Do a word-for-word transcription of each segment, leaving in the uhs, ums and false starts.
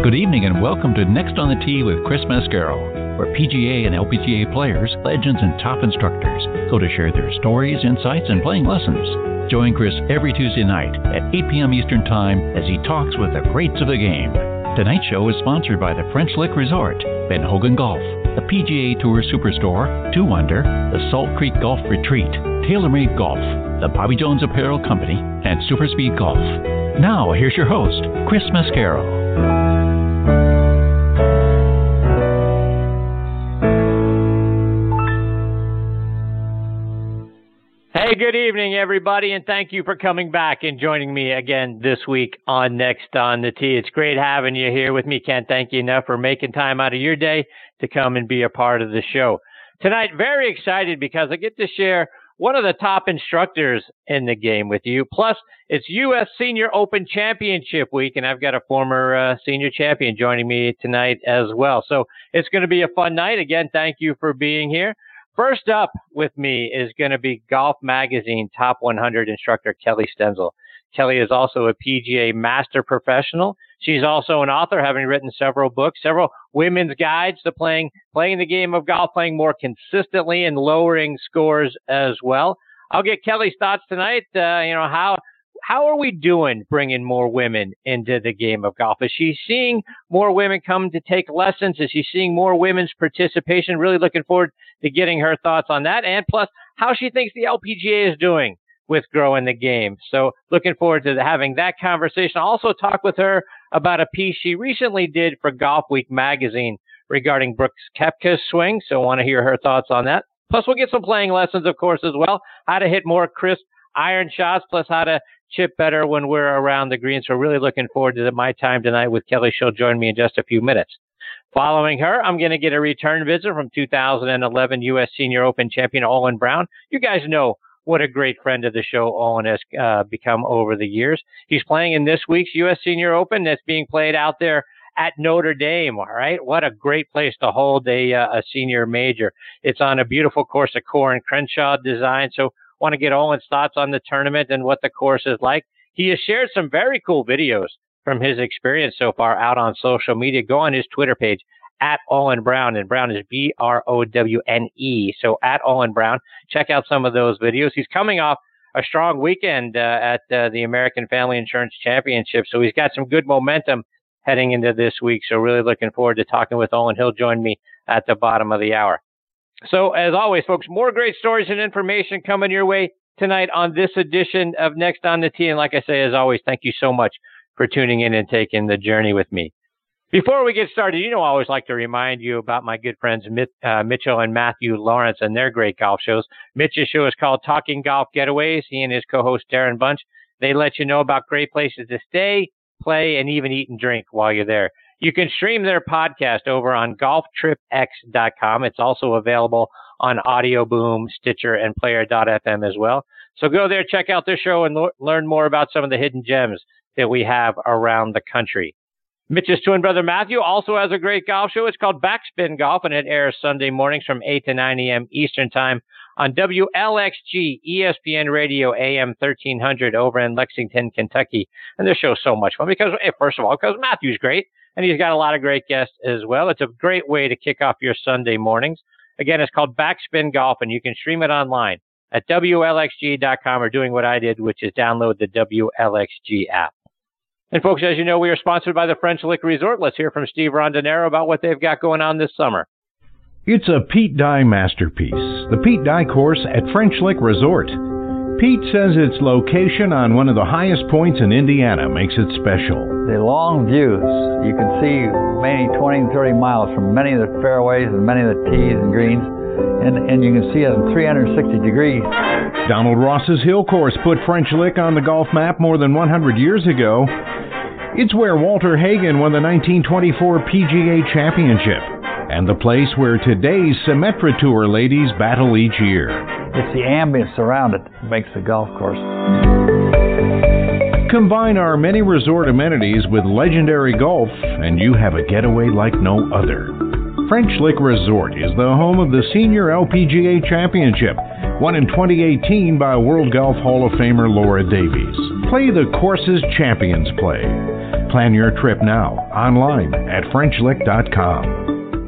Good evening and welcome to Next on the Tee with Chris Mascaro, where P G A and L P G A players, legends, and top instructors go to share their stories, insights, and playing lessons. Join Chris every Tuesday night at eight p.m. Eastern Time as he talks with the greats of the game. Tonight's show is sponsored by the French Lick Resort, Ben Hogan Golf, the P G A Tour Superstore, Two Wonder, the Salt Creek Golf Retreat, TaylorMade Golf, the Bobby Jones Apparel Company, and Superspeed Golf. Now, here's your host, Chris Mascaro. Hey, good evening, everybody, and thank you for coming back and joining me again this week on Next on the Tee. It's great having you here with me. Can't thank you enough for making time out of your day to come and be a part of the show. Tonight, very excited because I get to share one of the top instructors in the game with you. Plus, it's U S Senior Open Championship week, and I've got a former uh, senior champion joining me tonight as well. So it's going to be a fun night. Again, thank you for being here. First up with me is going to be Golf Magazine Top one hundred instructor Kelly Stenzel. Kelly is also a P G A Master Professional. She's also an author, having written several books, several women's guides to playing playing the game of golf, playing more consistently and lowering scores as well. I'll get Kelly's thoughts tonight. Uh, you know, how how are we doing bringing more women into the game of golf? Is she seeing more women come to take lessons? Is she seeing more women's participation? Really looking forward to getting her thoughts on that. And plus, how she thinks the L P G A is doing with growing the game. So looking forward to having that conversation. I'll also talk with her about a piece she recently did for Golf Week magazine regarding Brooks Koepka's swing. So I want to hear her thoughts on that. Plus, we'll get some playing lessons, of course, as well. How to hit more crisp iron shots, plus how to chip better when we're around the green. So really looking forward to my time tonight with Kelly. She'll join me in just a few minutes. Following her, I'm going to get a return visit from two thousand eleven U S Senior Open champion Olin Browne. You guys know what a great friend of the show Olin has uh, become over the years. He's playing in this week's U S Senior Open that's being played out there at Notre Dame. All right, what a great place to hold a uh, a senior major. It's on a beautiful course, a Core and Crenshaw design. So want to get Olin's thoughts on the tournament and what the course is like. He has shared some very cool videos from his experience so far out on social media. Go on his Twitter page, at Olin Browne, and Browne is B R O W N E. So at Olin Browne, check out some of those videos. He's coming off a strong weekend uh, at uh, the American Family Insurance Championship, so he's got some good momentum heading into this week. So really looking forward to talking with Olin. He'll join me at the bottom of the hour. So as always, folks, more great stories and information coming your way tonight on this edition of Next on the Tee. And like I say, as always, thank you so much for tuning in and taking the journey with me. Before we get started, you know I always like to remind you about my good friends uh, Mitchell and Matthew Lawrence and their great golf shows. Mitch's show is called Talking Golf Getaways. He and his co-host Darren Bunch, they let you know about great places to stay, play, and even eat and drink while you're there. You can stream their podcast over on golf trip x dot com. It's also available on Audio Boom, Stitcher, and player dot f m as well. So go there, check out their show, and lo- learn more about some of the hidden gems that we have around the country. Mitch's twin brother Matthew also has a great golf show. It's called Backspin Golf, and it airs Sunday mornings from eight to nine a.m. Eastern Time on W L X G E S P N Radio A M thirteen hundred over in Lexington, Kentucky. And their show's so much fun because, first of all, because Matthew's great, and he's got a lot of great guests as well. It's a great way to kick off your Sunday mornings. Again, it's called Backspin Golf, and you can stream it online at W L X G dot com or doing what I did, which is download the W L X G app. And folks, as you know, we are sponsored by the French Lick Resort. Let's hear from Steve Rondinero about what they've got going on this summer. It's a Pete Dye masterpiece, the Pete Dye course at French Lick Resort. Pete says its location on one of the highest points in Indiana makes it special. The long views, you can see maybe twenty and thirty miles from many of the fairways and many of the tees and greens, and, and you can see it in three hundred sixty degrees. Donald Ross's Hill Course put French Lick on the golf map more than one hundred years ago. It's where Walter Hagen won the nineteen twenty-four P G A Championship, and the place where today's Symetra Tour ladies battle each year. It's the ambience around it that makes the golf course. Combine our many resort amenities with legendary golf, and you have a getaway like no other. French Lick Resort is the home of the Senior L P G A Championship, won in twenty eighteen by World Golf Hall of Famer Laura Davies. Play the courses champions play. Plan your trip now online at French Lick dot com.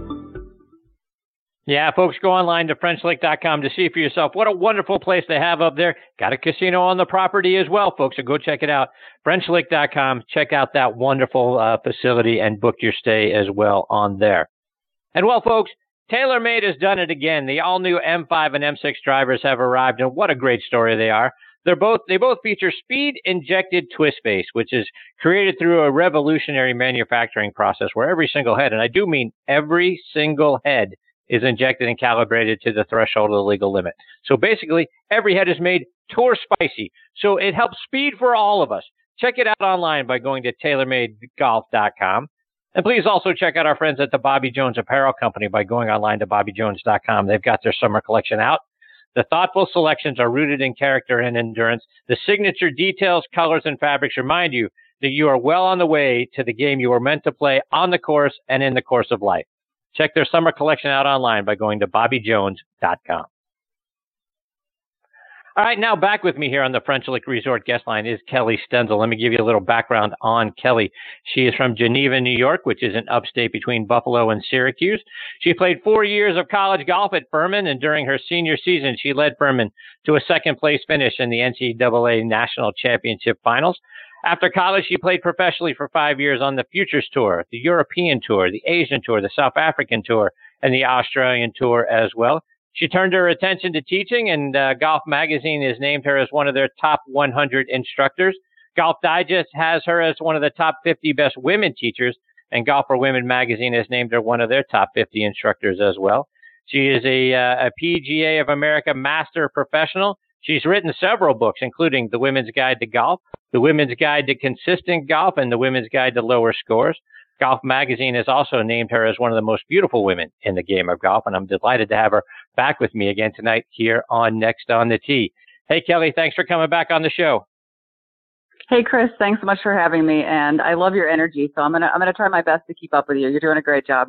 Yeah, folks, go online to French Lick dot com to see for yourself what a wonderful place they have up there. Got a casino on the property as well, folks, so go check it out. French Lick dot com. Check out that wonderful uh, facility and book your stay as well on there. And well, folks, TaylorMade has done it again. The all-new M five and M six drivers have arrived, and what a great story they are. They're both they both feature speed-injected twist face, which is created through a revolutionary manufacturing process where every single head, and I do mean every single head, is injected and calibrated to the threshold of the legal limit. So basically, every head is made tour spicy. So it helps speed for all of us. Check it out online by going to Taylor Made Golf dot com. And please also check out our friends at the Bobby Jones Apparel Company by going online to Bobby Jones dot com. They've got their summer collection out. The thoughtful selections are rooted in character and endurance. The signature details, colors, and fabrics remind you that you are well on the way to the game you were meant to play on the course and in the course of life. Check their summer collection out online by going to Bobby Jones dot com. All right, now back with me here on the French Lick Resort guest line is Kelly Stenzel. Let me give you a little background on Kelly. She is from Geneva, New York, which is an upstate between Buffalo and Syracuse. She played four years of college golf at Furman, and during her senior season, she led Furman to a second-place finish in the N C double A National Championship Finals. After college, she played professionally for five years on the Futures Tour, the European Tour, the Asian Tour, the South African Tour, and the Australian Tour as well. She turned her attention to teaching, and uh, Golf Magazine has named her as one of their top one hundred instructors. Golf Digest has her as one of the top fifty best women teachers, and Golf for Women magazine has named her one of their top fifty instructors as well. She is a, uh, a P G A of America Master Professional. She's written several books, including The Women's Guide to Golf, The Women's Guide to Consistent Golf, and The Women's Guide to Lower Scores. Golf Magazine has also named her as one of the most beautiful women in the game of golf, and I'm delighted to have her back with me again tonight here on Next on the Tee. Hey, Kelly, thanks for coming back on the show. Hey, Chris, thanks so much for having me, and I love your energy, so I'm gonna I'm gonna try my best to keep up with you. You're doing a great job.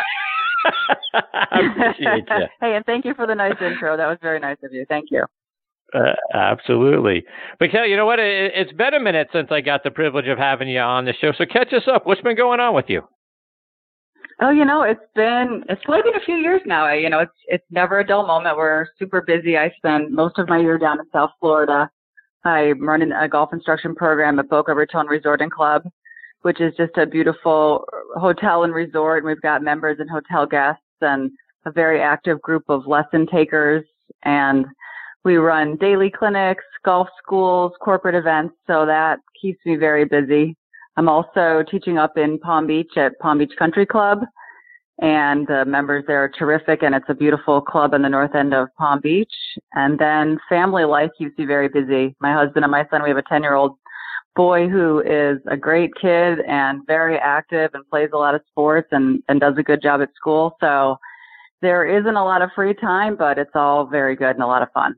I appreciate you. Hey, and thank you for the nice intro. That was very nice of you. Thank you. Uh, absolutely. But Kelly, you know what? It, it's been a minute since I got the privilege of having you on the show. So catch us up. What's been going on with you? Oh, you know, it's been, it's probably been a few years now. I, you know, it's, it's never a dull moment. We're super busy. I spend most of my year down in South Florida. I'm running a golf instruction program at Boca Raton Resort and Club, which is just a beautiful hotel and resort. And we've got members and hotel guests and a very active group of lesson takers. And we run daily clinics, golf schools, corporate events, so that keeps me very busy. I'm also teaching up in Palm Beach at Palm Beach Country Club, and the members there are terrific, and it's a beautiful club in the north end of Palm Beach. And then family life keeps me very busy. My husband and my son, we have a ten-year-old boy who is a great kid and very active and plays a lot of sports and, and does a good job at school. So there isn't a lot of free time, but it's all very good and a lot of fun.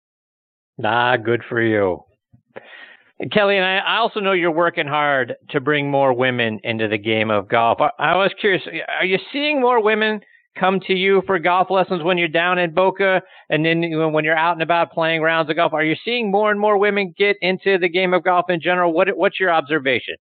Ah, good for you. Kelly, and I, I also know you're working hard to bring more women into the game of golf. I, I was curious, are you seeing more women come to you for golf lessons when you're down in Boca and then when you're out and about playing rounds of golf? Are you seeing more and more women get into the game of golf in general? What What's your observation?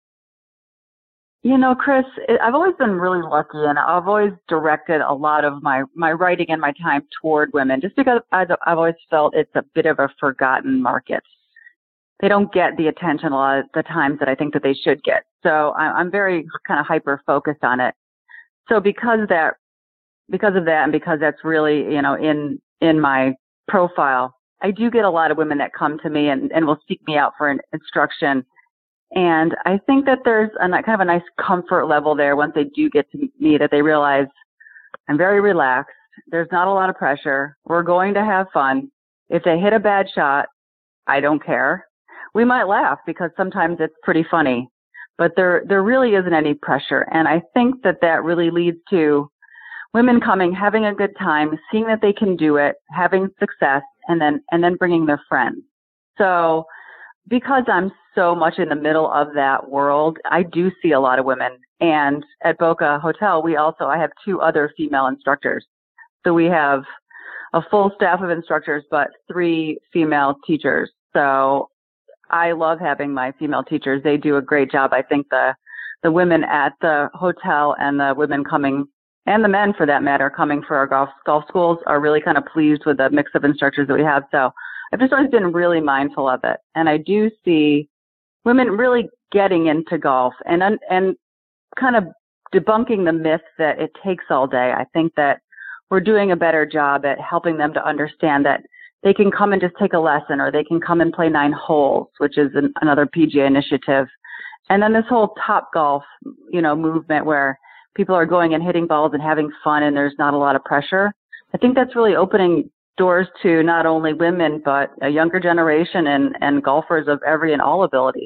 You know, Chris, I've always been really lucky, and I've always directed a lot of my, my writing and my time toward women, just because I've, I've always felt it's a bit of a forgotten market. They don't get the attention a lot of the times that I think that they should get. So I'm very kind of hyper-focused on it. So because of that, because of that, and because that's really, you know, in, in my profile, I do get a lot of women that come to me and, and will seek me out for an instruction. And I think that there's a kind of a nice comfort level there once they do get to me, that they realize I'm very relaxed. There's not a lot of pressure. We're going to have fun. If they hit a bad shot, I don't care. We might laugh because sometimes it's pretty funny, but there, there really isn't any pressure. And I think that that really leads to women coming, having a good time, seeing that they can do it, having success, and then, and then bringing their friends. So because I'm so much in the middle of that world, I do see a lot of women. And at Boca Hotel, we also, I have two other female instructors. So we have a full staff of instructors, but three female teachers. So I love having my female teachers. They do a great job. I think the the women at the hotel and the women coming, and the men for that matter, coming for our golf golf schools are really kind of pleased with the mix of instructors that we have. So I've just always been really mindful of it. And I do see women really getting into golf and and kind of debunking the myth that it takes all day. I think that we're doing a better job at helping them to understand that they can come and just take a lesson, or they can come and play nine holes, which is an, another P G A initiative. And then this whole Top Golf, you know, movement where people are going and hitting balls and having fun and there's not a lot of pressure. I think that's really opening doors to not only women, but a younger generation and, and golfers of every and all abilities.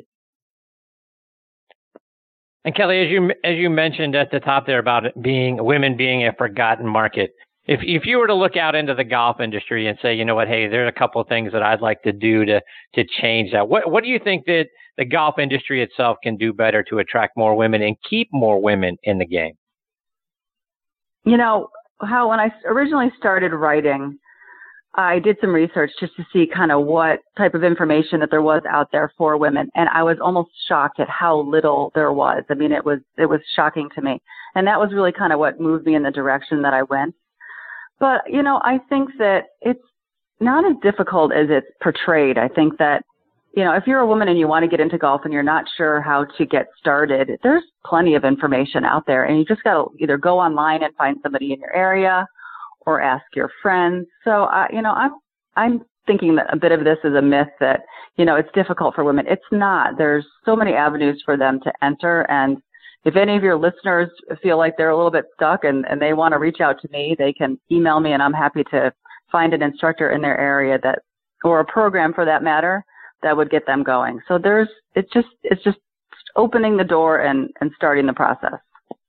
And Kelly, as you as you mentioned at the top there about it being women being a forgotten market, if if you were to look out into the golf industry and say, you know what, hey, there's a couple of things that I'd like to do to to change that. What what do you think that the golf industry itself can do better to attract more women and keep more women in the game? You know, how when I originally started writing, I did some research just to see kind of what type of information that there was out there for women. And I was almost shocked at how little there was. I mean, it was, it was shocking to me. And that was really kind of what moved me in the direction that I went. But, you know, I think that it's not as difficult as it's portrayed. I think that, you know, if you're a woman and you want to get into golf and you're not sure how to get started, there's plenty of information out there. And you just got to either go online and find somebody in your area or ask your friends. So, uh, you know, I'm I'm thinking that a bit of this is a myth that, you know, it's difficult for women. It's not. There's so many avenues for them to enter. And if any of your listeners feel like they're a little bit stuck and, and they want to reach out to me, they can email me, and I'm happy to find an instructor in their area that, or a program for that matter, that would get them going. So there's, it's just, it's just opening the door and, and starting the process.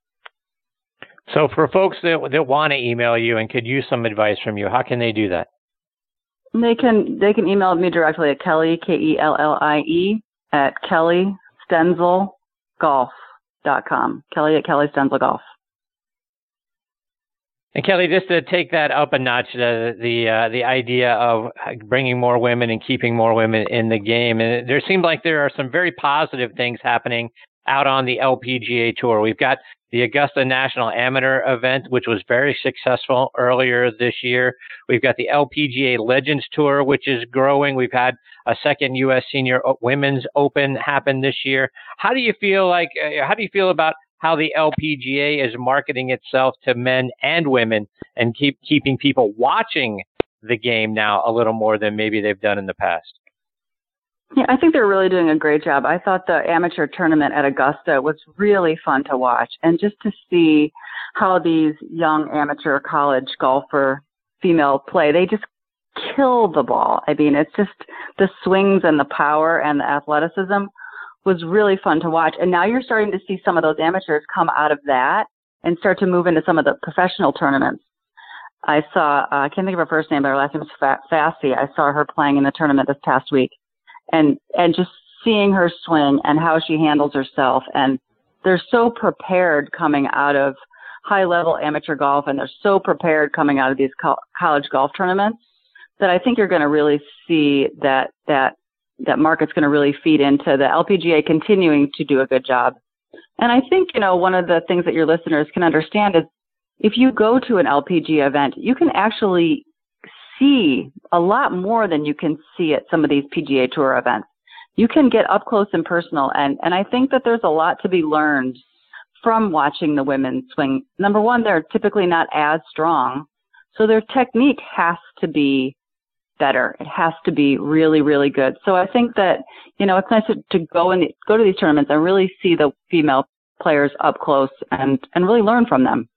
So for folks that, that want to email you and could use some advice from you, how can they do that? They can, they can email me directly at Kelly, K E L L I E, at Kelly Stenzel Golf dot com. Kelly at Kelly Stenzel Golf. And Kelly, just to take that up a notch, the the uh, the idea of bringing more women and keeping more women in the game, and there seems like there are some very positive things happening out on the L P G A Tour. We've got the Augusta National Amateur event, which was very successful earlier this year. We've got the L P G A Legends Tour, which is growing. We've had a second U S Senior Women's Open happen this year. How do you feel like? Uh, how do you feel about how the L P G A is marketing itself to men and women and keep keeping people watching the game now a little more than maybe they've done in the past? Yeah, I think they're really doing a great job. I thought the amateur tournament at Augusta was really fun to watch, and just to see how these young amateur college golfer female play, they just kill the ball. I mean, it's just the swings and the power and the athleticism was really fun to watch. And now you're starting to see some of those amateurs come out of that and start to move into some of the professional tournaments. I saw, uh, I can't think of her first name, but her last name is Fassi. I saw her playing in the tournament this past week, and, and just seeing her swing and how she handles herself. And they're so prepared coming out of high level amateur golf, and they're so prepared coming out of these co- college golf tournaments that I think you're going to really see that, that, that market's going to really feed into the L P G A continuing to do a good job. And I think, you know, one of the things that your listeners can understand is if you go to an L P G A event, you can actually see a lot more than you can see at some of these P G A Tour events. You can get up close and personal. And, and I think that there's a lot to be learned from watching the women swing. Number one, they're typically not as strong, so their technique has to be better. It has to be really, really good. So I think that, you know, it's nice to, to go and go to these tournaments and really see the female players up close and, and really learn from them.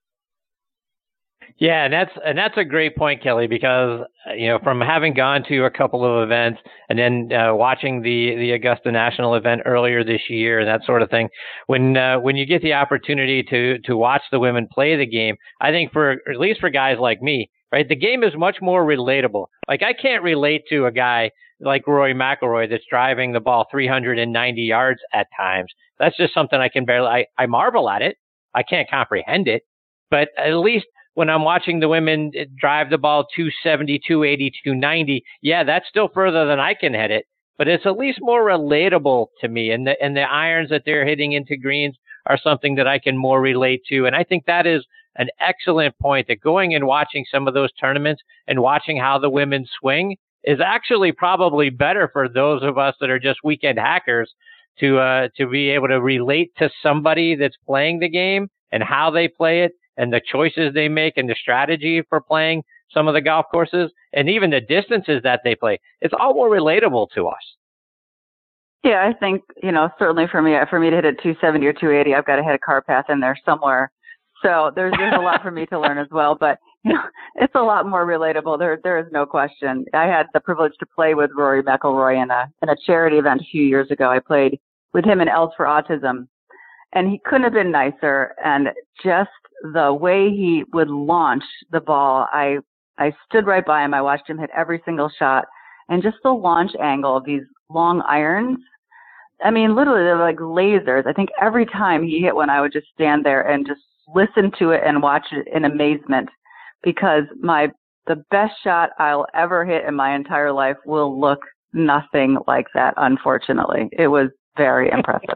Yeah, and that's and that's a great point, Kelly, because, you know, from having gone to a couple of events and then uh, watching the, the Augusta National event earlier this year and that sort of thing, when uh, when you get the opportunity to to watch the women play the game, I think for at least for guys like me, right, the game is much more relatable. Like, I can't relate to a guy like Rory McIlroy that's driving the ball three hundred ninety yards at times. That's just something I can barely, I, I marvel at it. I can't comprehend it. But at least when I'm watching the women drive the ball two seventy, two eighty, two ninety, yeah, that's still further than I can hit it. but it's at least more relatable to me. And the, and the irons that they're hitting into greens are something that I can more relate to. And I think that is an excellent point, that going and watching some of those tournaments and watching how the women swing is actually probably better for those of us that are just weekend hackers to uh, to be able to relate to somebody that's playing the game and how they play it and the choices they make and the strategy for playing some of the golf courses and even the distances that they play. It's all more relatable to us. Yeah, I think, you know, certainly for me, for me to hit a two seventy or two eighty, I've got to hit a car path in there somewhere. So there's there's a lot for me to learn as well, but you know, it's a lot more relatable. There there is no question. I had the privilege to play with Rory McIlroy in a in a charity event a few years ago. I played with him in Elves for Autism, and he couldn't have been nicer. And just the way he would launch the ball, I I stood right by him. I watched him hit every single shot, and just the launch angle of these long irons. I mean, literally, they're like lasers. I think every time he hit one, I would just stand there and just listen to it and watch it in amazement, because my the best shot I'll ever hit in my entire life will look nothing like that, unfortunately. It was very impressive.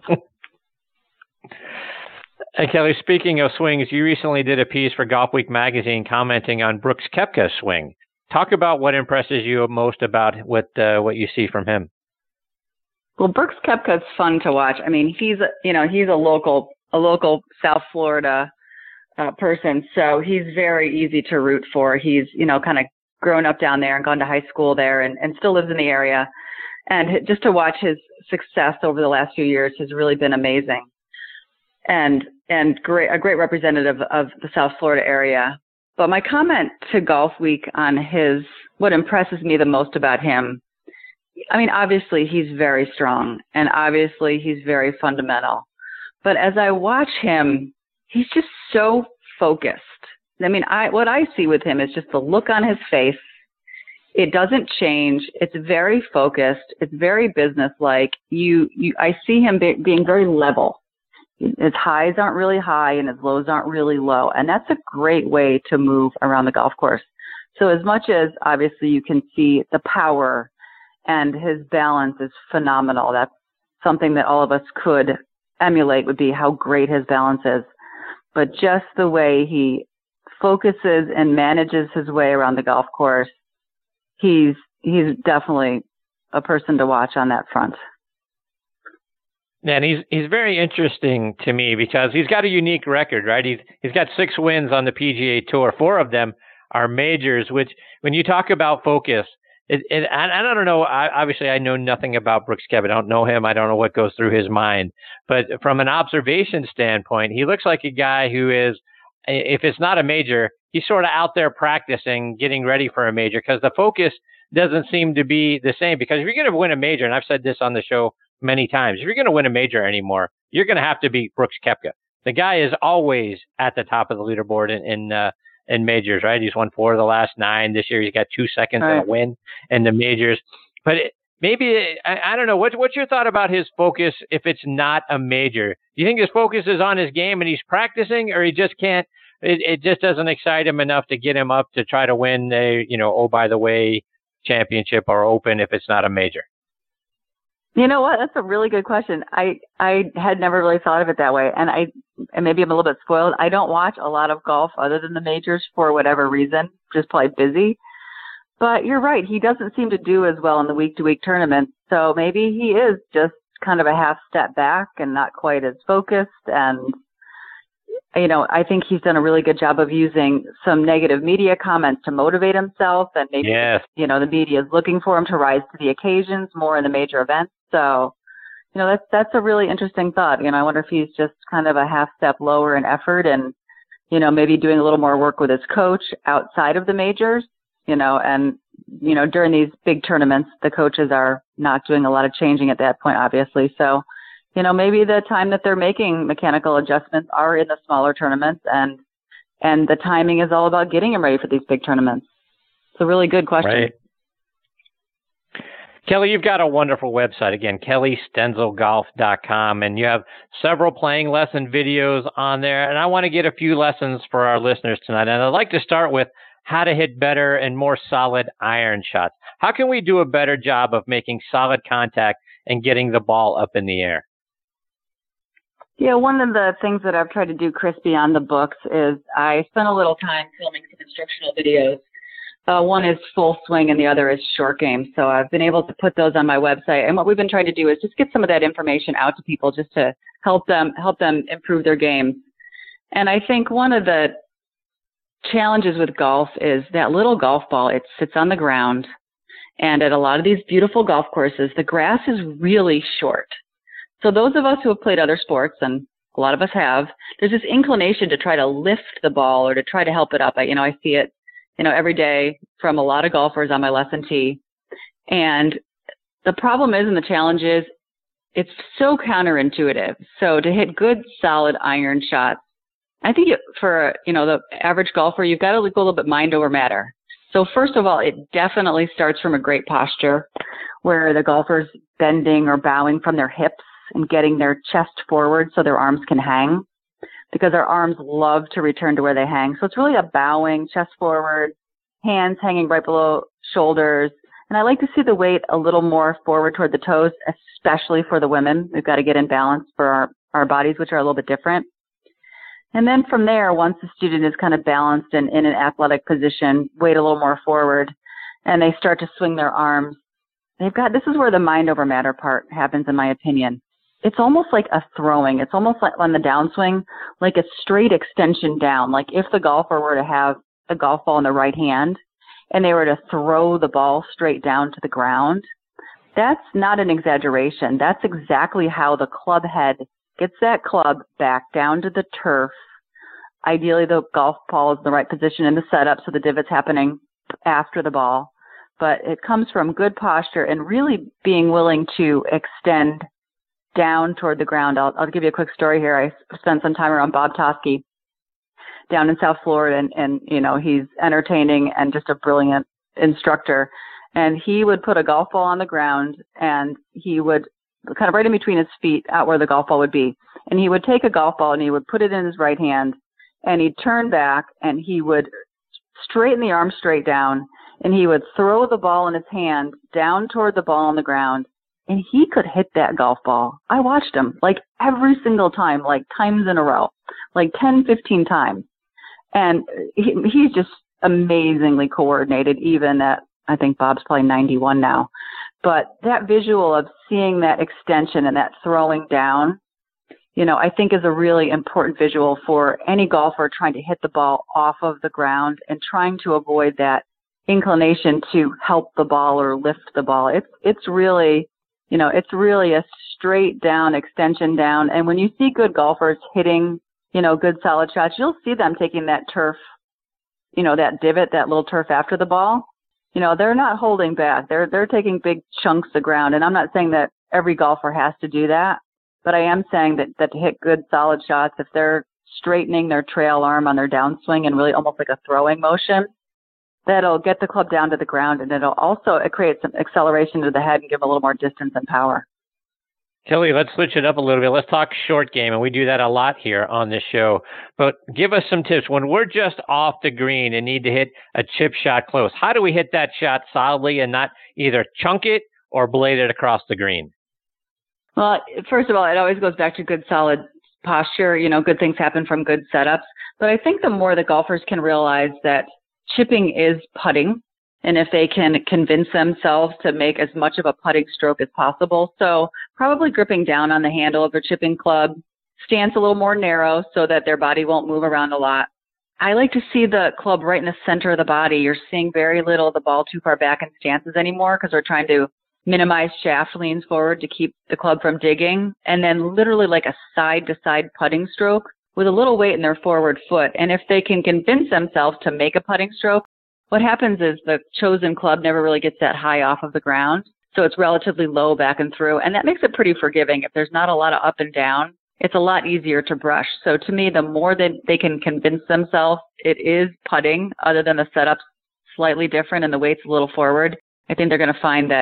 And Kelly, speaking of swings, you recently did a piece for Golf Week magazine commenting on Brooks Koepka's swing. Talk about what impresses you most about what uh, what you see from him. Well, Brooks Koepka's fun to watch. I mean, he's a, you know, he's a local a local South Florida uh, person, so he's very easy to root for. He's, you know, kind of grown up down there and gone to high school there, and, and still lives in the area. And just to watch his success over the last few years has really been amazing, and and great a great representative of the South Florida area. But my comment to Golf Week on his what impresses me the most about him, I mean, obviously he's very strong, and obviously he's very fundamental. But as I watch him, he's just so focused. I mean, I what I see with him is just the look on his face. It doesn't change. It's very focused. It's very businesslike. You, you, I see him be, being very level. His highs aren't really high and his lows aren't really low. And that's a great way to move around the golf course. So as much as obviously you can see the power and his balance is phenomenal, that's something that all of us could emulate, would be how great his balance is. But just the way he focuses and manages his way around the golf course, he's he's definitely a person to watch on that front. And he's he's very interesting to me because he's got a unique record, right? He's he's got six wins on the P G A Tour. Four of them are majors, which when you talk about focus, it, it, and I don't know, I, obviously I know nothing about Brooks Koepka. I don't know him. I don't know what goes through his mind. But from an observation standpoint, he looks like a guy who is, if it's not a major, he's sort of out there practicing, getting ready for a major, because the focus doesn't seem to be the same. Because if you're going to win a major, and I've said this on the show many times, if you're going to win a major anymore, you're going to have to beat Brooks Koepka. The guy is always at the top of the leaderboard in, in uh, in majors, right? He's won four of the last nine. This year he's got two seconds right. and a win in the majors. But it, maybe, I, I don't know, what, what's your thought about his focus if it's not a major? Do you think his focus is on his game and he's practicing, or he just can't, it, it just doesn't excite him enough to get him up to try to win a, you know, oh, by the way, championship or open if it's not a major? You know what? That's a really good question. I, I had never really thought of it that way. And I, and maybe I'm a little bit spoiled. I don't watch a lot of golf other than the majors for whatever reason, just probably busy. But you're right. He doesn't seem to do as well in the week to week tournaments. So maybe he is just kind of a half step back and not quite as focused. And, you know, I think he's done a really good job of using some negative media comments to motivate himself. And maybe, yes. you know, the media is looking for him to rise to the occasions more in the major events. So, you know, that's, that's a really interesting thought. You know, I wonder if he's just kind of a half step lower in effort and, you know, maybe doing a little more work with his coach outside of the majors, you know, and, you know, during these big tournaments, the coaches are not doing a lot of changing at that point, obviously. So, you know, maybe the time that they're making mechanical adjustments are in the smaller tournaments, and, and the timing is all about getting him ready for these big tournaments. It's a really good question. Right. Kelly, you've got a wonderful website, again, kelly stenzel golf dot com, and you have several playing lesson videos on there, and I want to get a few lessons for our listeners tonight, and I'd like to start with how to hit better and more solid iron shots. How can we do a better job of making solid contact and getting the ball up in the air? Yeah, one of the things that I've tried to do, Chris, beyond the books is I spent a little time filming some instructional videos. Uh, one is full swing and the other is short game. So I've been able to put those on my website. And what we've been trying to do is just get some of that information out to people just to help them help them improve their game. And I think one of the challenges with golf is that little golf ball, it sits on the ground. And at a lot of these beautiful golf courses, the grass is really short. So those of us who have played other sports, and a lot of us have, there's this inclination to try to lift the ball or to try to help it up. I, you know, I see it you know, every day from a lot of golfers on my lesson tee. And the problem is, and the challenge is, it's so counterintuitive. So to hit good, solid iron shots, I think it, for, you know, the average golfer, you've got to go a little bit mind over matter. So first of all, it definitely starts from a great posture where the golfer's bending or bowing from their hips and getting their chest forward so their arms can hang, because our arms love to return to where they hang. So it's really a bowing, chest forward, hands hanging right below shoulders. And I like to see the weight a little more forward toward the toes, especially for the women. We've got to get in balance for our, our bodies, which are a little bit different. And then from there, once the student is kind of balanced and in an athletic position, weight a little more forward, and they start to swing their arms, they've got, this is where the mind over matter part happens, in my opinion. It's almost like a throwing. It's almost like on the downswing, like a straight extension down. Like if the golfer were to have a golf ball in the right hand and they were to throw the ball straight down to the ground, that's not an exaggeration. That's exactly how the club head gets that club back down to the turf. Ideally, the golf ball is in the right position in the setup, so the divot's happening after the ball. But it comes from good posture and really being willing to extend down toward the ground. I'll, I'll give you a quick story here. I spent some time around Bob Toski down in South Florida, and, and, you know, he's entertaining and just a brilliant instructor. And he would put a golf ball on the ground, and he would kind of right in between his feet out where the golf ball would be. And he would take a golf ball and he would put it in his right hand, and he'd turn back and he would straighten the arm straight down, and he would throw the ball in his hand down toward the ball on the ground. And he could hit that golf ball. I watched him like every single time, like times in a row, like ten, fifteen times. And he, he's just amazingly coordinated, even at, I think Bob's probably ninety-one now. But that visual of seeing that extension and that throwing down, you know, I think is a really important visual for any golfer trying to hit the ball off of the ground and trying to avoid that inclination to help the ball or lift the ball. It's, it's really, you know, it's really a straight down, extension down. And when you see good golfers hitting, you know, good solid shots, you'll see them taking that turf, you know, that divot, that little turf after the ball. You know, they're not holding back. They're, they're taking big chunks of ground. And I'm not saying that every golfer has to do that, but I am saying that, that to hit good solid shots, if they're straightening their trail arm on their downswing and really almost like a throwing motion, that'll get the club down to the ground, and it'll also it create some acceleration to the head and give a little more distance and power. Kelly, let's switch it up a little bit. Let's talk short game, and we do that a lot here on this show. But give us some tips. When we're just off the green and need to hit a chip shot close, how do we hit that shot solidly and not either chunk it or blade it across the green? Well, first of all, it always goes back to good solid posture. You know, good things happen from good setups. But I think the more the golfers can realize that chipping is putting, and if they can convince themselves to make as much of a putting stroke as possible. So probably gripping down on the handle of their chipping club, stance a little more narrow so that their body won't move around a lot. I like to see the club right in the center of the body. You're seeing very little of the ball too far back in stances anymore because we're trying to minimize shaft leans forward to keep the club from digging. And then literally like a side-to-side putting stroke with a little weight in their forward foot. And if they can convince themselves to make a putting stroke, what happens is the chosen club never really gets that high off of the ground. So it's relatively low back and through. And that makes it pretty forgiving. If there's not a lot of up and down, it's a lot easier to brush. So to me, the more that they can convince themselves it is putting, other than the setup's slightly different and the weight's a little forward, I think they're going to find that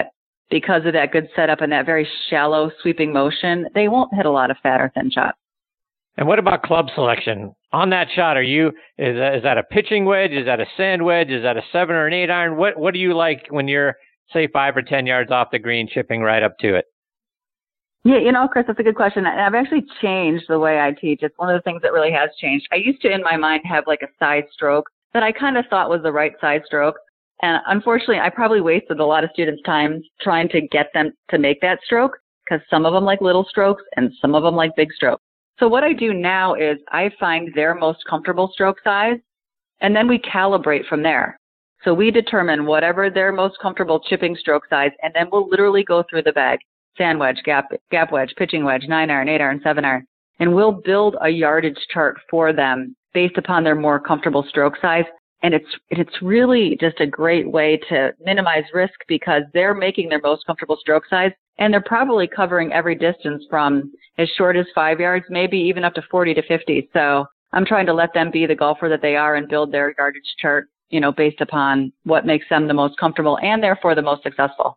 because of that good setup and that very shallow sweeping motion, they won't hit a lot of fat or thin shots. And what about club selection? On that shot, are you is that, is that a pitching wedge? Is that a sand wedge? Is that a seven or an eight iron? What what do you like when you're, say, five or ten yards off the green, chipping right up to it? Yeah, you know, Chris, that's a good question. And I've actually changed the way I teach. It's one of the things that really has changed. I used to, in my mind, have like a size stroke that I kind of thought was the right size stroke. And unfortunately, I probably wasted a lot of students' time trying to get them to make that stroke, because some of them like little strokes and some of them like big strokes. So what I do now is I find their most comfortable stroke size, and then we calibrate from there. So we determine whatever their most comfortable chipping stroke size, and then we'll literally go through the bag, sand wedge, gap, gap wedge, pitching wedge, nine iron, eight iron, seven iron, and we'll build a yardage chart for them based upon their more comfortable stroke size. And it's it's really just a great way to minimize risk, because they're making their most comfortable stroke size, and they're probably covering every distance from as short as five yards, maybe even up to forty to fifty. So I'm trying to let them be the golfer that they are and build their yardage chart, you know, based upon what makes them the most comfortable and therefore the most successful.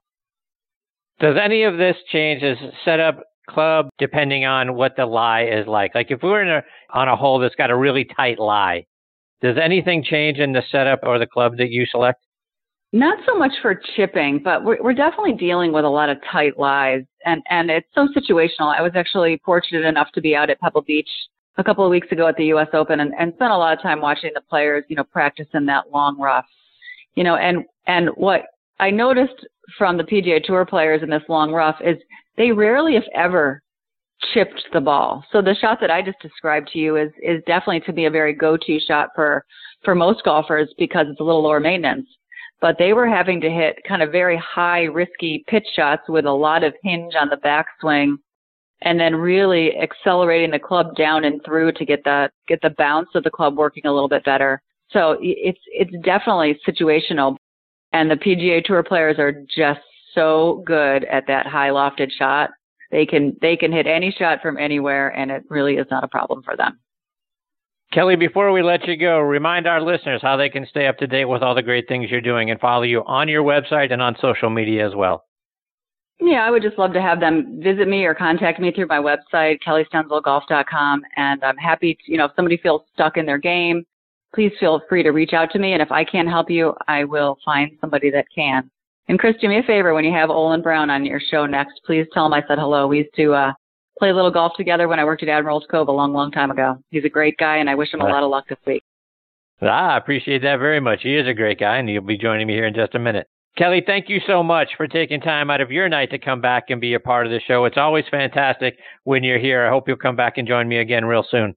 Does any of this change as setup, club, depending on what the lie is like? Like if we were in a, on a hole that's got a really tight lie, does anything change in the setup or the club that you select? Not so much for chipping, but we're, we're definitely dealing with a lot of tight lies, and, and it's so situational. I was actually fortunate enough to be out at Pebble Beach a couple of weeks ago at the U S Open and, and spent a lot of time watching the players, you know, practice in that long rough, you know, and, and what I noticed from the P G A Tour players in this long rough is they rarely, if ever, chipped the ball. So the shot that I just described to you is, is definitely to me a very go-to shot for, for most golfers, because it's a little lower maintenance. But they were having to hit kind of very high, risky pitch shots with a lot of hinge on the backswing, and then really accelerating the club down and through to get the get the bounce of the club working a little bit better. So it's it's definitely situational, and the P G A Tour players are just so good at that high lofted shot. They can they can hit any shot from anywhere, and it really is not a problem for them. Kelly, before we let you go, remind our listeners how they can stay up to date with all the great things you're doing and follow you on your website and on social media as well. Yeah, I would just love to have them visit me or contact me through my website, kelly stenzel golf dot com. And I'm happy to, you know, if somebody feels stuck in their game, please feel free to reach out to me. And if I can't help you, I will find somebody that can. And Chris, do me a favor, when you have Olin Brown on your show next, please tell him I said hello. We used to uh, play a little golf together when I worked at Admiral's Cove a long, long time ago. He's a great guy, and I wish him a lot of luck this week. Ah, I appreciate that very much. He is a great guy, and he'll be joining me here in just a minute. Kelly, thank you so much for taking time out of your night to come back and be a part of the show. It's always fantastic when you're here. I hope you'll come back and join me again real soon.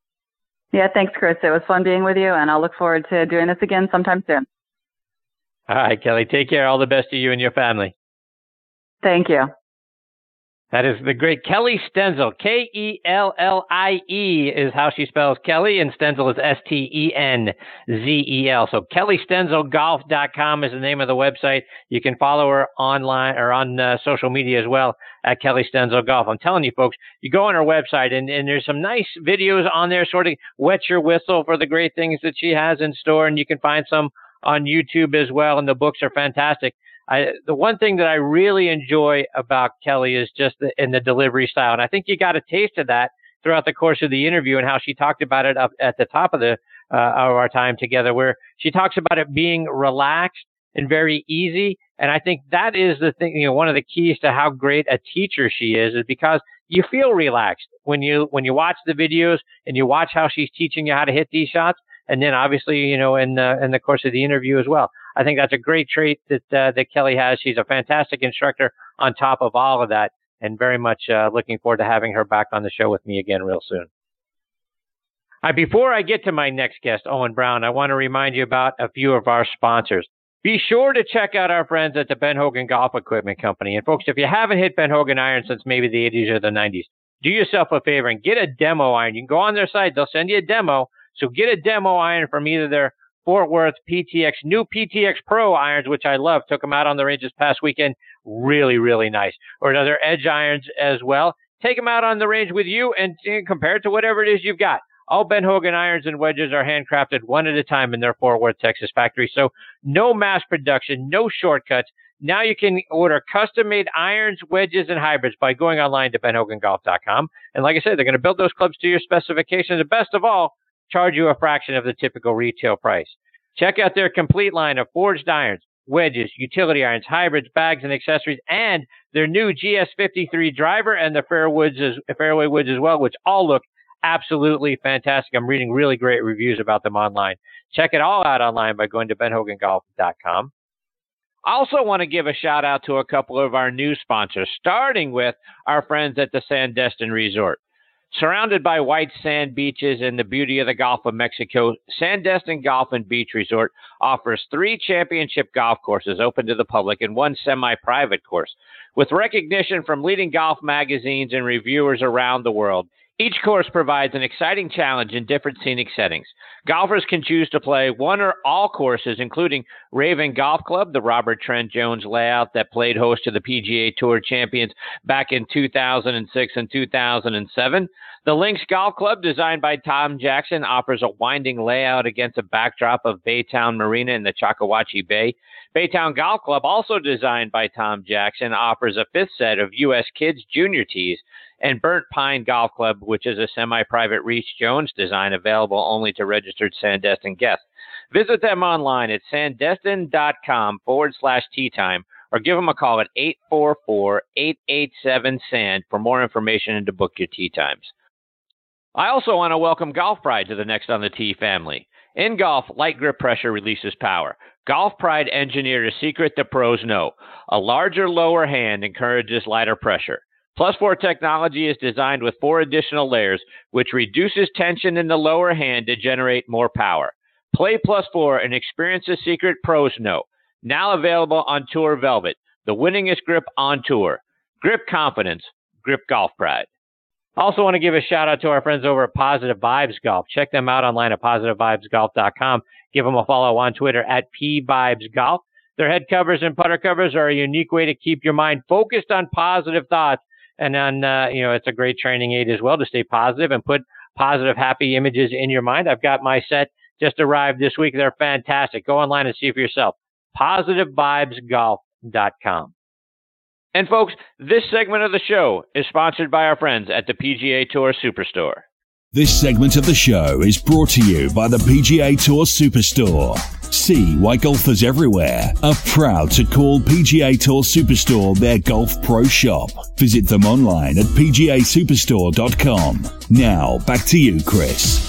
Yeah, thanks, Chris. It was fun being with you, and I'll look forward to doing this again sometime soon. All right, Kelly, take care. All the best to you and your family. Thank you. That is the great Kelly Stenzel. K E L L I E is how she spells Kelly, and Stenzel is S T E N Z E L. So kelly stenzel golf dot com is the name of the website. You can follow her online or on uh, social media as well at Kelly Stenzel Golf. I'm telling you, folks, you go on her website, and, and there's some nice videos on there, sort of wet your whistle for the great things that she has in store, and you can find some on YouTube as well, and the books are fantastic. I, the one thing that I really enjoy about Kelly is just the, in the delivery style. And I think you got a taste of that throughout the course of the interview and how she talked about it up at the top of the uh, of our time together, where she talks about it being relaxed and very easy. And I think that is the thing, you know, one of the keys to how great a teacher she is, is because you feel relaxed when you when you watch the videos and you watch how she's teaching you how to hit these shots. And then obviously, you know, in the, in the course of the interview as well. I think that's a great trait that uh, that Kelly has. She's a fantastic instructor on top of all of that, and very much uh, looking forward to having her back on the show with me again real soon. All right, before I get to my next guest, Owen Brown, I want to remind you about a few of our sponsors. Be sure to check out our friends at the Ben Hogan Golf Equipment Company. And folks, if you haven't hit Ben Hogan irons since maybe the eighties or the nineties, do yourself a favor and get a demo iron. You can go on their site. They'll send you a demo. So get a demo iron from either their Fort Worth P T X, new P T X Pro irons, which I love. Took them out on the range this past weekend. Really, really nice. Or another Edge irons as well. Take them out on the range with you and, and compare it to whatever it is you've got. All Ben Hogan irons and wedges are handcrafted one at a time in their Fort Worth, Texas factory. So no mass production, no shortcuts. Now you can order custom-made irons, wedges, and hybrids by going online to ben hogan golf dot com. And like I said, they're going to build those clubs to your specifications. And best of all, charge you a fraction of the typical retail price. Check out their complete line of forged irons, wedges, utility irons, hybrids, bags, and accessories, and their new G S fifty-three driver and the fairwoods as, fairway woods as well, which all look absolutely fantastic. I'm reading really great reviews about them online. Check it all out online by going to ben hogan golf dot com. I also want to give a shout out to a couple of our new sponsors, starting with our friends at the Sandestin Resort. Surrounded by white sand beaches and the beauty of the Gulf of Mexico, Sandestin Golf and Beach Resort offers three championship golf courses open to the public and one semi-private course. With recognition from leading golf magazines and reviewers around the world, each course provides an exciting challenge in different scenic settings. Golfers can choose to play one or all courses, including Raven Golf Club, the Robert Trent Jones layout that played host to the P G A Tour champions back in two thousand six and two thousand seven. The Links Golf Club, designed by Tom Jackson, offers a winding layout against a backdrop of Baytown Marina in the Choctawhatchee Bay. Baytown Golf Club, also designed by Tom Jackson, offers a fifth set of U S Kids Junior Tees. And Burnt Pine Golf Club, which is a semi-private Reese Jones design available only to registered Sandestin guests. Visit them online at sandestin.com forward slash tea time or give them a call at eight four four, eight eight seven, S A N D for more information and to book your tee times. I also want to welcome Golf Pride to the Next on the Tee family. In golf, light grip pressure releases power. Golf Pride engineered a secret the pros know. A larger lower hand encourages lighter pressure. Plus four technology is designed with four additional layers, which reduces tension in the lower hand to generate more power. Play Plus four and experience the secret pros know. Now available on Tour Velvet, the winningest grip on tour. Grip confidence, grip Golf Pride. Also want to give a shout out to our friends over at Positive Vibes Golf. Check them out online at positive vibes golf dot com. Give them a follow on Twitter at p vibes golf. Their head covers and putter covers are a unique way to keep your mind focused on positive thoughts. And then, uh, you know, it's a great training aid as well to stay positive and put positive, happy images in your mind. I've got my set just arrived this week. They're fantastic. Go online and see for yourself. positive vibes golf dot com. And folks, this segment of the show is sponsored by our friends at the P G A Tour Superstore. This segment of the show is brought to you by the P G A Tour Superstore. See why golfers everywhere are proud to call P G A Tour Superstore their golf pro shop. Visit them online at p g a superstore dot com. Now, back to you, Chris.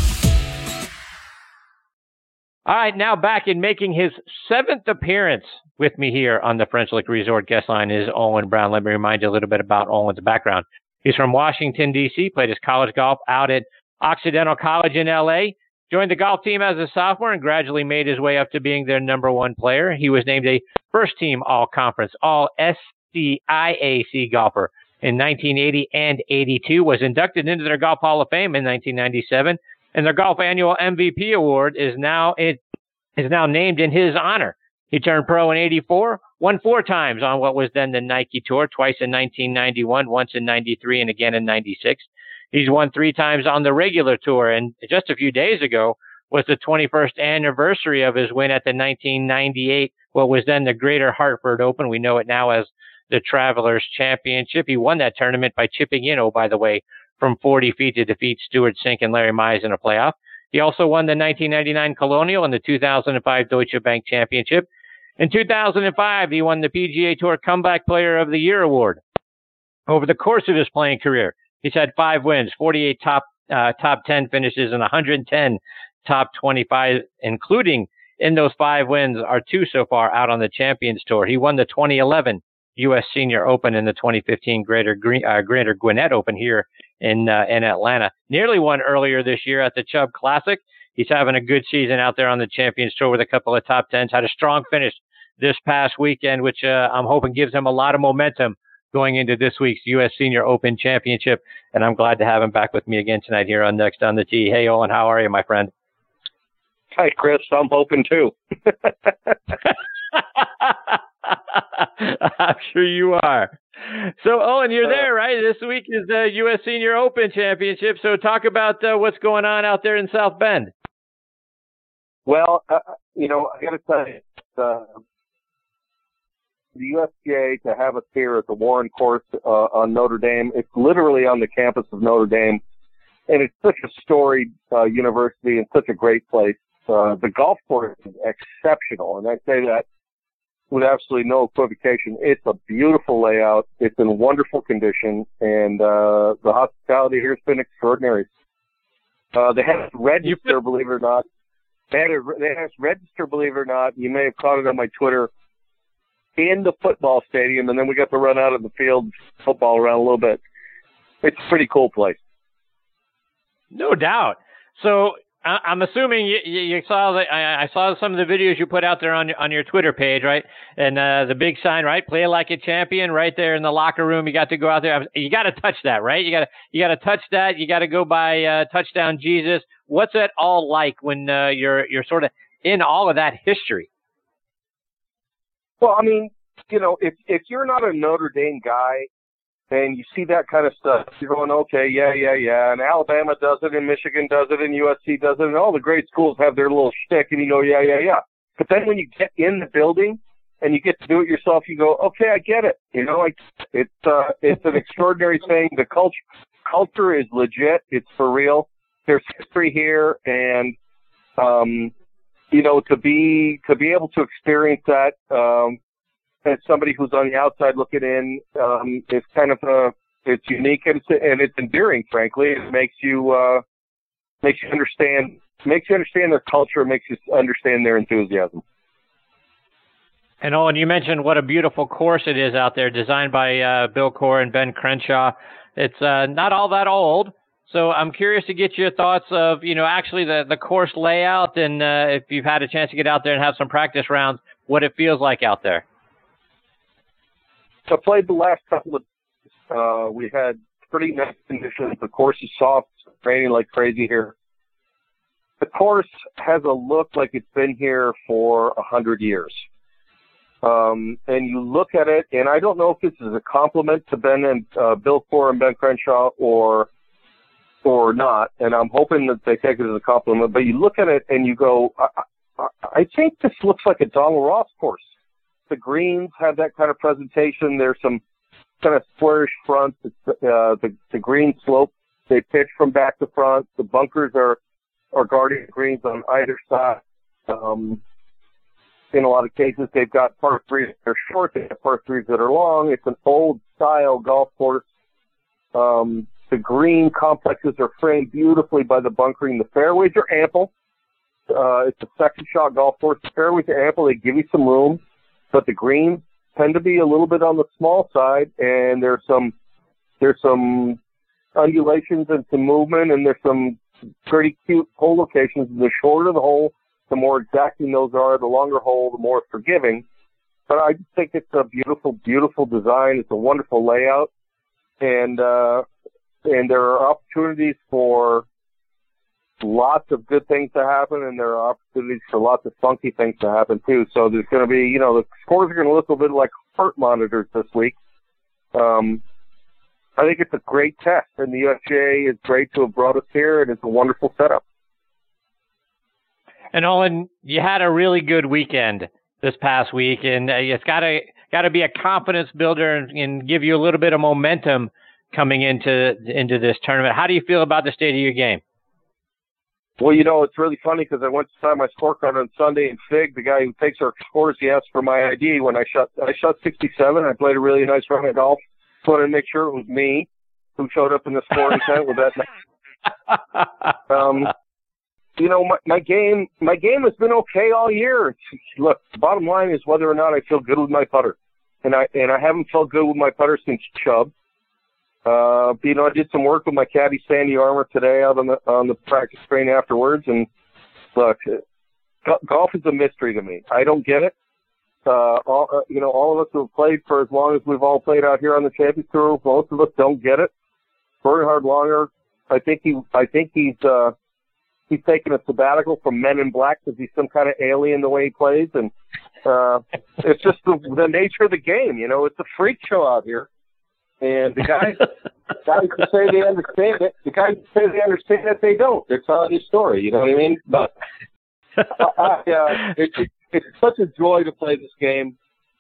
All right, now back in making his seventh appearance with me here on the French Lick Resort guest line is Owen Brown. Let me remind you a little bit about Owen's background. He's from Washington, D C, played his college golf out at Occidental College in L A, joined the golf team as a sophomore and gradually made his way up to being their number one player. He was named a first-team All-Conference, All-S C I A C golfer in nineteen eighty and eighty-two, was inducted into their Golf Hall of Fame in nineteen ninety-seven, and their Golf Annual M V P award is now it is now named in his honor. He turned pro in eighty-four, won four times on what was then the Nike Tour, twice in nineteen ninety-one, once in ninety-three, and again in ninety-six. He's won three times on the regular tour, and just a few days ago was the twenty-first anniversary of his win at the nineteen ninety-eight, what was then the Greater Hartford Open. We know it now as the Travelers Championship. He won that tournament by chipping in, oh, by the way, from forty feet to defeat Stuart Sink and Larry Mize in a playoff. He also won the nineteen ninety-nine Colonial and the two thousand five Deutsche Bank Championship. In two thousand five, he won the P G A Tour Comeback Player of the Year award. Over the course of his playing career, he's had five wins, forty-eight top uh, top ten finishes, and one hundred ten top twenty-five, including in those five wins are two so far out on the Champions Tour. He won the twenty eleven U S Senior Open and the twenty fifteen Greater Green, uh, Greater Gwinnett Open here in uh, in Atlanta. Nearly won earlier this year at the Chubb Classic. He's having a good season out there on the Champions Tour with a couple of top tens. Had a strong finish this past weekend, which uh, I'm hoping gives him a lot of momentum going into this week's U S Senior Open Championship. And I'm glad to have him back with me again tonight here on Next on the Tee. Hey, Owen, how are you, my friend? Hi, Chris. I'm hoping too. I'm sure you are. So, Owen, you're there, right? This week is the U S Senior Open Championship. So talk about uh, what's going on out there in South Bend. Well, uh, you know, I got to tell you, uh, the U S G A to have us here at the Warren course uh, on Notre Dame. It's literally on the campus of Notre Dame, and it's such a storied uh, university and such a great place. Uh, the golf course is exceptional, and I say that with absolutely no equivocation. It's a beautiful layout. It's in wonderful condition, and uh, the hospitality here has been extraordinary. Uh, they had us register, believe it or not. They had, a, they had us register, believe it or not. You may have caught it on my Twitter, in the football stadium, and then we got to run out of the field, football around a little bit. It's a pretty cool place. No doubt. So I, I'm assuming you, you saw the, I, I saw some of the videos you put out there on your, on your Twitter page, right? And uh, the big sign, right? Play like a champion, right there in the locker room. You got to go out there. You got to touch that, right? You got to you got to touch that. You got to go by uh, Touchdown Jesus. What's that all like when uh, you're you're sort of in all of that history? Well, I mean, you know, if if you're not a Notre Dame guy and you see that kind of stuff, you're going, okay, yeah, yeah, yeah, and Alabama does it, and Michigan does it, and U S C does it, and all the great schools have their little shtick, and you go, yeah, yeah, yeah. But then when you get in the building and you get to do it yourself, you go, okay, I get it. You know, like it's uh, it's an extraordinary thing. The culture culture is legit. It's for real. There's history here, and um, you know, to be to be able to experience that um, as somebody who's on the outside looking in, um, it's kind of a it's unique and it's and it's endearing. Frankly, it makes you uh, makes you understand makes you understand their culture, makes you understand their enthusiasm. And Owen, you mentioned what a beautiful course it is out there, designed by uh, Bill Coore and Ben Crenshaw. It's uh, not all that old. So I'm curious to get your thoughts of, you know, actually the, the course layout, and uh, if you've had a chance to get out there and have some practice rounds, what it feels like out there. So I played the last couple of uh we had pretty nice conditions. The course is soft, it's raining like crazy here. The course has a look like it's been here for a hundred years. Um, and you look at it, and I don't know if this is a compliment to Ben and uh, Bill Coore and Ben Crenshaw or or not, and I'm hoping that they take it as a compliment, but you look at it and you go, I, I, I think this looks like a Donald Ross course. The greens have that kind of presentation. There's some kind of squarish fronts. It's, uh, the, the green slope, they pitch from back to front. The bunkers are, are guarding greens on either side. Um, in a lot of cases, they've got par threes that are short, they have par threes that are long. It's an old-style golf course. Um, The green complexes are framed beautifully by the bunkering. The fairways are ample. Uh, it's a second shot golf course. The fairways are ample. They give you some room, but the greens tend to be a little bit on the small side, and there's some there's some undulations and some movement, and there's some pretty cute hole locations. The shorter the hole, the more exacting those are. The longer hole, the more forgiving. But I just think it's a beautiful, beautiful design. It's a wonderful layout, and uh, And there are opportunities for lots of good things to happen, and there are opportunities for lots of funky things to happen, too. So there's going to be, you know, the scores are going to look a bit like heart monitors this week. Um, I think it's a great test, and the U S G A is great to have brought us here, and it's a wonderful setup. And Owen, you had a really good weekend this past week, and uh, it's got to got to be a confidence builder and, and give you a little bit of momentum coming into into this tournament. How do you feel about the state of your game? Well, you know, it's really funny because I went to sign my scorecard on Sunday, and Fig, the guy who takes our scores, he asked for my I D when I shot I shot sixty-seven. I played a really nice round of golf. Just wanted to make sure it was me who showed up in the scoring tent with that. Um, you know, my, my game my game has been okay all year. Look, the bottom line is whether or not I feel good with my putter, and I and I haven't felt good with my putter since Chubb. Uh, you know, I did some work with my caddy Sandy Armour today out on the on the practice green afterwards, and look, go- golf is a mystery to me. I don't get it. Uh, all, uh, you know, all of us who have played for as long as we've all played out here on the Champions Tour, most of us don't get it. Bernhard Langer, I think he, I think he's uh, he's taking a sabbatical from Men in Black because he's some kind of alien the way he plays, and uh, it's just the, the nature of the game. You know, it's a freak show out here. And the guys, guys who say they understand it, the guys who say they understand it, they don't. They're telling you a story, you know what I mean? But I, uh, it, it, it's such a joy to play this game.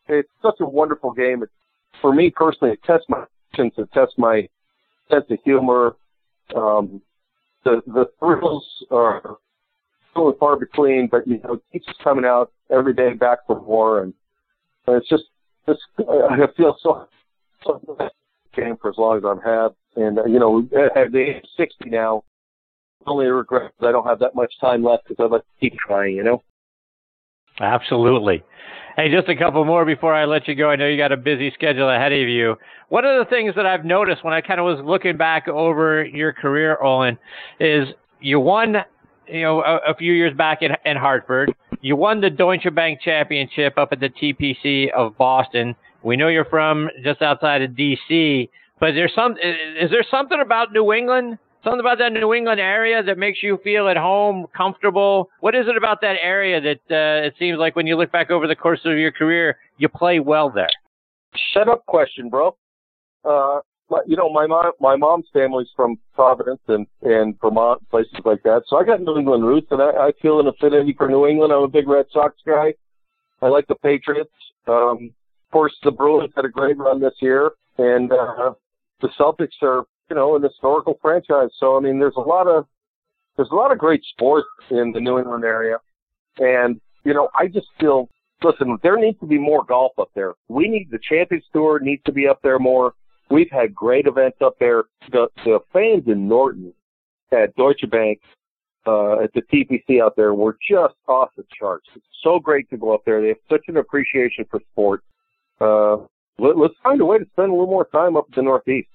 it's such a wonderful game. It, for me personally, it tests my patience, it tests my sense of humor. Um, the the thrills are few and far between, but you know, it keeps us coming out every day back for more, and, and it's just, just I feel so, so game for as long as I've had, and uh, you know, at the age of sixty now, only regret is I don't have that much time left because I'd like to keep trying, you know. Absolutely. Hey, just a couple more before I let you go. I know you got a busy schedule ahead of you. One of the things that I've noticed when I kind of was looking back over your career, Olin, is you won, you know, a, a few years back in, in Hartford. You won the Deutsche Bank Championship up at the T P C of Boston. We know you're from just outside of D C, but there's some, is there something about New England? Something about that New England area that makes you feel at home, comfortable? What is it about that area that uh, it seems like when you look back over the course of your career, you play well there? Shut up question, bro. Uh, you know, my mom, my mom's family's from Providence and, and Vermont, places like that. So I got New England roots, and I, I feel an affinity for New England. I'm a big Red Sox guy. I like the Patriots. Um, of course, the Bruins had a great run this year, and uh, the Celtics are, you know, an historical franchise. So, I mean, there's a lot of, there's a lot of great sports in the New England area. And, you know, I just feel, listen, there needs to be more golf up there. We need, the Champions Tour needs to be up there more. We've had great events up there. The, the fans in Norton at Deutsche Bank, uh, at the T P C out there were just off the charts. It's so great to go up there. They have such an appreciation for sport. Uh, let, let's find a way to spend a little more time up in the Northeast.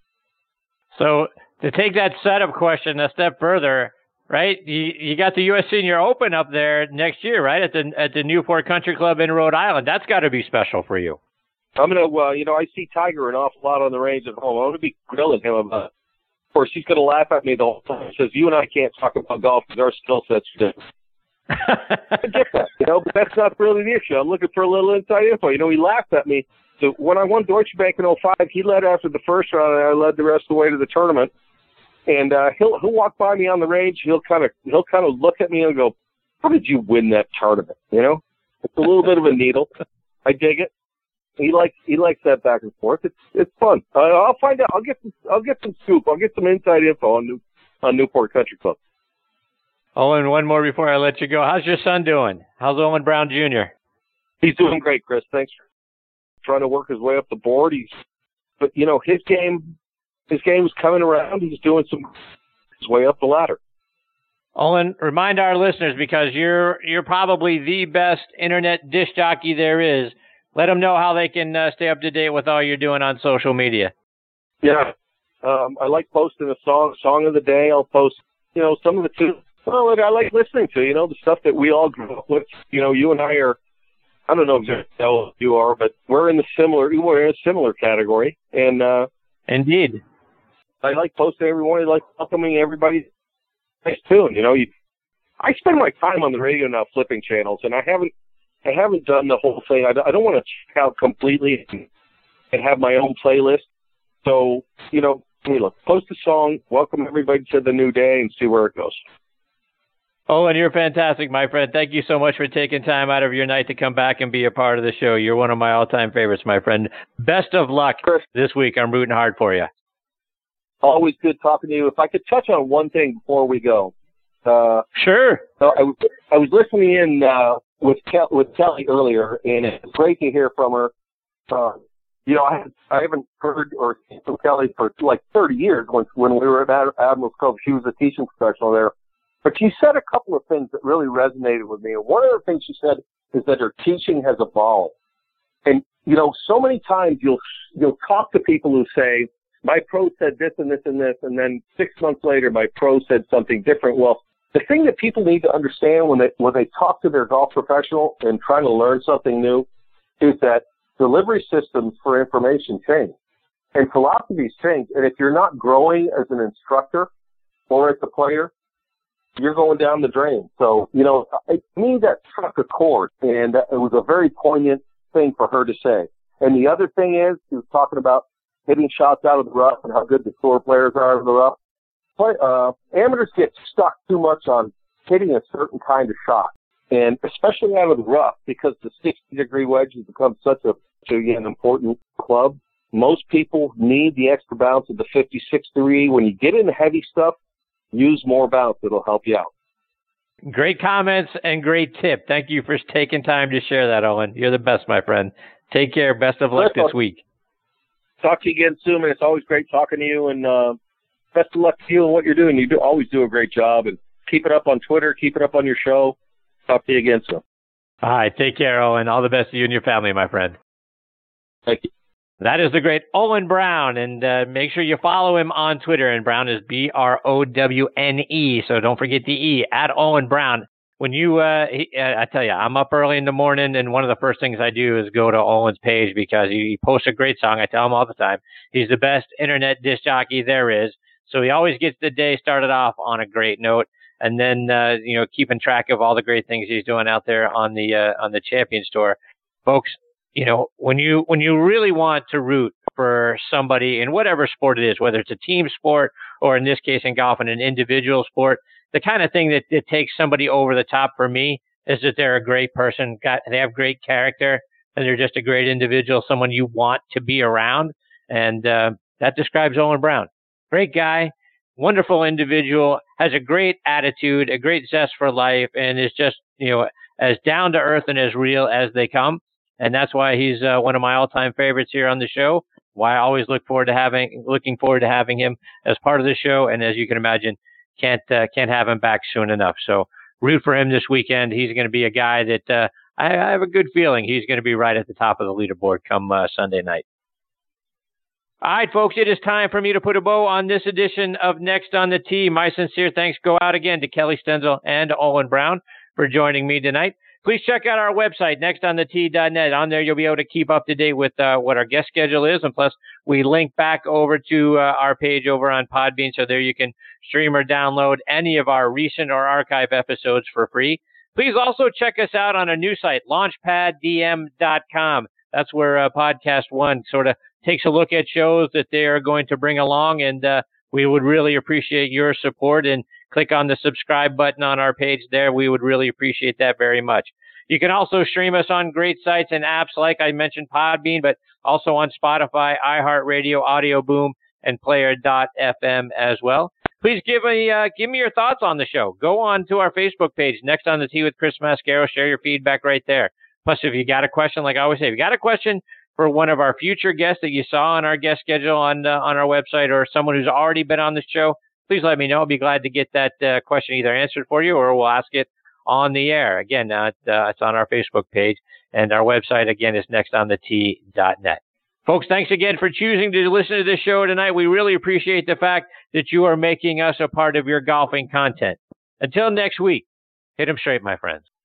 So to take that setup question a step further, right? You you got the U S Senior Open up there next year, right? At the at the Newport Country Club in Rhode Island. That's got to be special for you. I'm gonna, uh, you know, I see Tiger an awful lot on the range at home. I'm gonna be grilling him about it. Of course, he's gonna laugh at me the whole time. He says, "You and I can't talk about golf because our skill sets are different." I get that, you know, but that's not really the issue. I'm looking for a little inside info. You know, he laughed at me. So when I won Deutsche Bank in oh five, he led after the first round, and I led the rest of the way to the tournament. And uh, he'll he'll walk by me on the range. He'll kind of he'll kind of look at me and go, "How did you win that tournament?" You know, it's a little bit of a needle. I dig it. He likes he likes that back and forth. It's it's fun. Uh, I'll find out. I'll get some, I'll get some scoop. I'll get some inside info on New on Newport Country Club. Oh, and one more before I let you go. How's your son doing? How's Owen Brown Junior? He's doing great, Chris. Thanks for trying to work his way up the board. He's, but you know, his game, his game's coming around. He's doing some his way up the ladder. Olin, remind our listeners, because you're you're probably the best internet disc jockey there is. Let them know how they can uh, stay up to date with all you're doing on social media. Yeah, um, I like posting a song, song of the day. I'll post, you know, some of the tunes. Well, I like listening to, you know, the stuff that we all grew up with. You know, you and I are. I don't know exactly how you are, but we're in the similar, we're in a similar category. And, uh, indeed, I like posting every morning, I like welcoming everybody. Nice tune, you know, you, I spend my time on the radio now flipping channels, and I haven't, I haven't done the whole thing. I, I don't want to check out completely and, and have my own playlist. So, you know, hey, look, post a song, welcome everybody to the new day, and see where it goes. Oh, and you're fantastic, my friend. Thank you so much for taking time out of your night to come back and be a part of the show. You're one of my all-time favorites, my friend. Best of luck Chris, this week. I'm rooting hard for you. Always good talking to you. If I could touch on one thing before we go. Uh, sure. So I, I was listening in uh, with Kel, with Kelly earlier, and it's great to hear from her. Uh, you know, I, I haven't heard or seen from Kelly for like thirty years when, when we were at Admirals Cove. She was a teaching professional there. But she said a couple of things that really resonated with me. And one of the things she said is that her teaching has evolved. And, you know, so many times you'll, you'll talk to people who say, my pro said this and this and this, and then six months later, my pro said something different. Well, the thing that people need to understand when they, when they talk to their golf professional and trying to learn something new is that delivery systems for information change and philosophies change. And if you're not growing as an instructor or as a player, you're going down the drain. So, you know, to me, that struck a chord, and it was a very poignant thing for her to say. And the other thing is, she was talking about hitting shots out of the rough and how good the tour players are out of the rough. Play, uh, amateurs get stuck too much on hitting a certain kind of shot. and especially out of the rough, because the sixty-degree wedge has become such a such an important club. Most people need the extra bounce of the fifty-six degree. When you get into heavy stuff, use more bounce. It'll help you out. Great comments and great tip. Thank you for taking time to share that, Owen. You're the best, my friend. Take care. Best of luck this week. Talk to you again soon, and it's always great talking to you, and uh, best of luck to you and what you're doing. You do always do a great job, and keep it up on Twitter. Keep it up on your show. Talk to you again soon. All right. Take care, Owen. All the best to you and your family, my friend. Thank you. That is the great Owen Brown, and uh, make sure you follow him on Twitter. And Brown is B R O W N E, so don't forget the E, at Owen Brown. When you, uh, he, uh, I tell you, I'm up early in the morning, and one of the first things I do is go to Owen's page because he, he posts a great song. I tell him all the time. He's the best internet disc jockey there is, so he always gets the day started off on a great note. And then, uh, you know, keeping track of all the great things he's doing out there on the uh, on the Champions Tour. Folks, you know, when you when you really want to root for somebody in whatever sport it is, whether it's a team sport or in this case in golf, in an individual sport, the kind of thing that, that takes somebody over the top for me is that they're a great person, got they have great character, and they're just a great individual, someone you want to be around. And uh, that describes Owen Brown. Great guy, wonderful individual, has a great attitude, a great zest for life, and is just, you know, as down to earth and as real as they come. And that's why he's uh, one of my all-time favorites here on the show. Why I always look forward to having, looking forward to having him as part of the show. And as you can imagine, can't uh, can't have him back soon enough. So root for him this weekend. He's going to be a guy that uh, I, I have a good feeling he's going to be right at the top of the leaderboard come uh, Sunday night. All right, folks, it is time for me to put a bow on this edition of Next on the Tee. My sincere thanks go out again to Kelly Stenzel and Owen Brown for joining me tonight. Please check out our website, next on the tee dot net. On there, you'll be able to keep up to date with uh, what our guest schedule is. And plus, we link back over to uh, our page over on Podbean. So there you can stream or download any of our recent or archive episodes for free. Please also check us out on our new site, launchpad d m dot com. That's where uh, Podcast One sort of takes a look at shows that they are going to bring along. And uh, we would really appreciate your support, and click on the subscribe button on our page there. We would really appreciate that very much. You can also stream us on great sites and apps like I mentioned, Podbean, but also on Spotify, iHeartRadio, Audio Boom, and Player dot f m as well. Please give me uh, give me your thoughts on the show. Go on to our Facebook page, Next on the Tee with Chris Mascaro. Share your feedback right there. Plus, if you got a question, like I always say, if you got a question for one of our future guests that you saw on our guest schedule on uh, on our website, or someone who's already been on the show, please let me know. I'll be glad to get that uh, question either answered for you, or we'll ask it on the air. Again, uh, it's on our Facebook page, and our website, again, is next on the tee dot net. Folks, thanks again for choosing to listen to this show tonight. We really appreciate the fact that you are making us a part of your golfing content. Until next week, hit 'em straight, my friends.